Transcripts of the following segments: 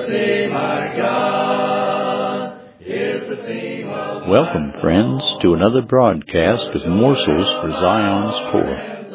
theme, my God, is the theme of Welcome, friends, to another broadcast of Morsels for Zion's Poor.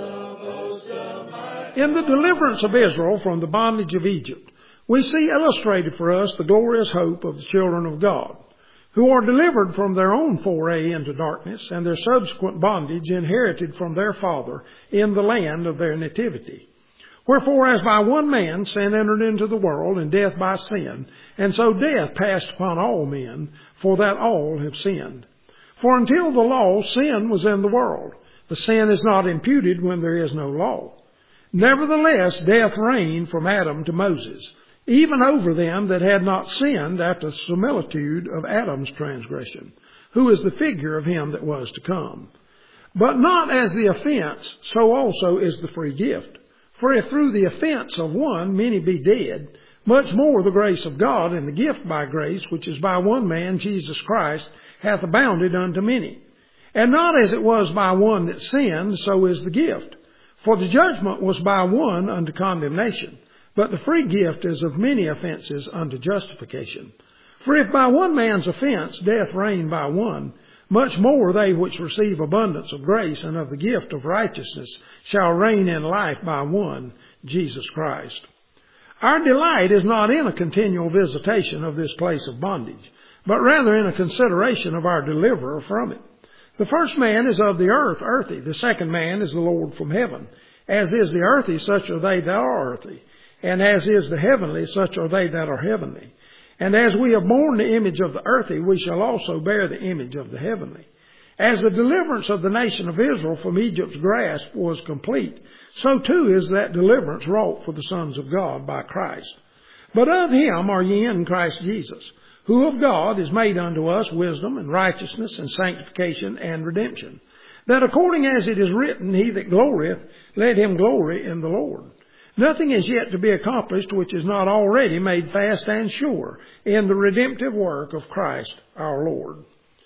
In the deliverance of Israel from the bondage of Egypt, we see illustrated for us the glorious hope of the children of God, who are delivered from their own foray into darkness and their subsequent bondage inherited from their father in the land of their nativity. Wherefore, as by one man sin entered into the world, and death by sin, and so death passed upon all men, for that all have sinned. For until the law, sin was in the world, but sin is not imputed when there is no law. Nevertheless, death reigned from Adam to Moses, even over them that had not sinned after the similitude of Adam's transgression, who is the figure of him that was to come. But not as the offense, so also is the free gift. For if through the offense of one many be dead, much more the grace of God and the gift by grace, which is by one man, Jesus Christ, hath abounded unto many. And not as it was by one that sinned, so is the gift. For the judgment was by one unto condemnation, but the free gift is of many offenses unto justification. For if by one man's offense death reigned by one, much more they which receive abundance of grace and of the gift of righteousness shall reign in life by one, Jesus Christ. Our delight is not in a continual visitation of this place of bondage, but rather in a consideration of our deliverer from it. The first man is of the earth, earthy. The second man is the Lord from heaven. As is the earthy, such are they that are earthy. And as is the heavenly, such are they that are heavenly. And as we have borne the image of the earthy, we shall also bear the image of the heavenly. As the deliverance of the nation of Israel from Egypt's grasp was complete, so too is that deliverance wrought for the sons of God by Christ. But of him are ye in Christ Jesus, who of God is made unto us wisdom and righteousness and sanctification and redemption, that according as it is written, he that glorieth, let him glory in the Lord. Nothing is yet to be accomplished which is not already made fast and sure in the redemptive work of Christ our Lord.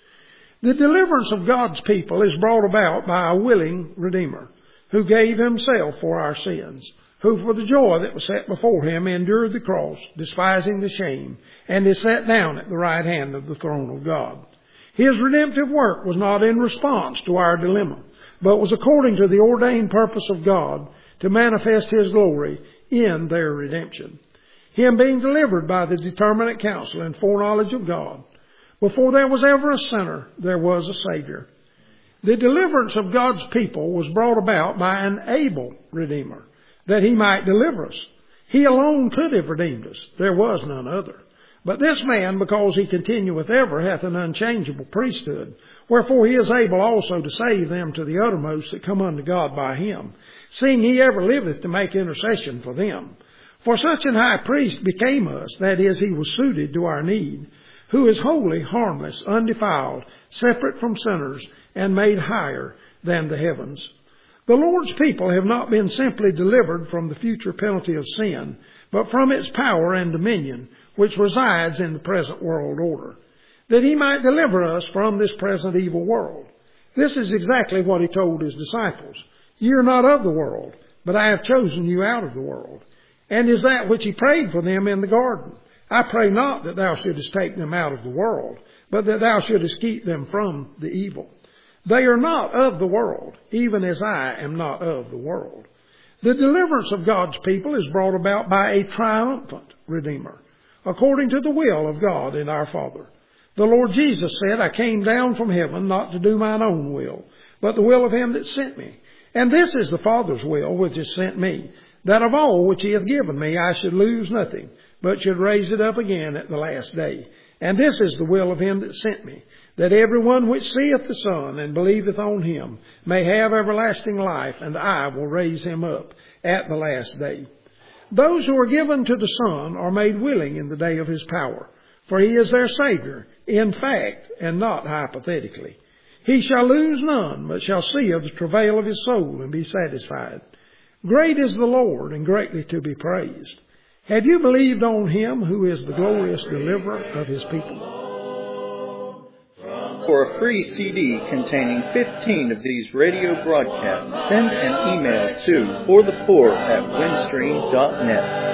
The deliverance of God's people is brought about by a willing Redeemer, who gave himself for our sins, who for the joy that was set before him endured the cross, despising the shame, and is set down at the right hand of the throne of God. His redemptive work was not in response to our dilemma, but was according to the ordained purpose of God, to manifest his glory in their redemption. Him being delivered by the determinate counsel and foreknowledge of God, before there was ever a sinner, there was a Savior. The deliverance of God's people was brought about by an able Redeemer, that he might deliver us. He alone could have redeemed us. There was none other. But this man, because he continueth ever, hath an unchangeable priesthood, wherefore he is able also to save them to the uttermost that come unto God by him, seeing he ever liveth to make intercession for them. For such an high priest became us, that is, he was suited to our need, who is holy, harmless, undefiled, separate from sinners, and made higher than the heavens. The Lord's people have not been simply delivered from the future penalty of sin, but from its power and dominion, which resides in the present world order, that he might deliver us from this present evil world. This is exactly what he told his disciples. Ye are not of the world, but I have chosen you out of the world. And is that which he prayed for them in the garden. I pray not that thou shouldest take them out of the world, but that thou shouldest keep them from the evil. They are not of the world, even as I am not of the world. The deliverance of God's people is brought about by a triumphant Redeemer, according to the will of God and our Father. The Lord Jesus said, I came down from heaven not to do mine own will, but the will of him that sent me. And this is the Father's will which has sent me, that of all which he hath given me I should lose nothing, but should raise it up again at the last day. And this is the will of him that sent me, that every one which seeth the Son and believeth on him may have everlasting life, and I will raise him up at the last day. Those who are given to the Son are made willing in the day of his power, for he is their Savior, in fact, and not hypothetically. He shall lose none, but shall see of the travail of his soul and be satisfied. Great is the Lord, and greatly to be praised. Have you believed on him who is the glorious deliverer of his people? For a free CD containing 15 of these radio broadcasts, send an email to forthepoor@windstream.net.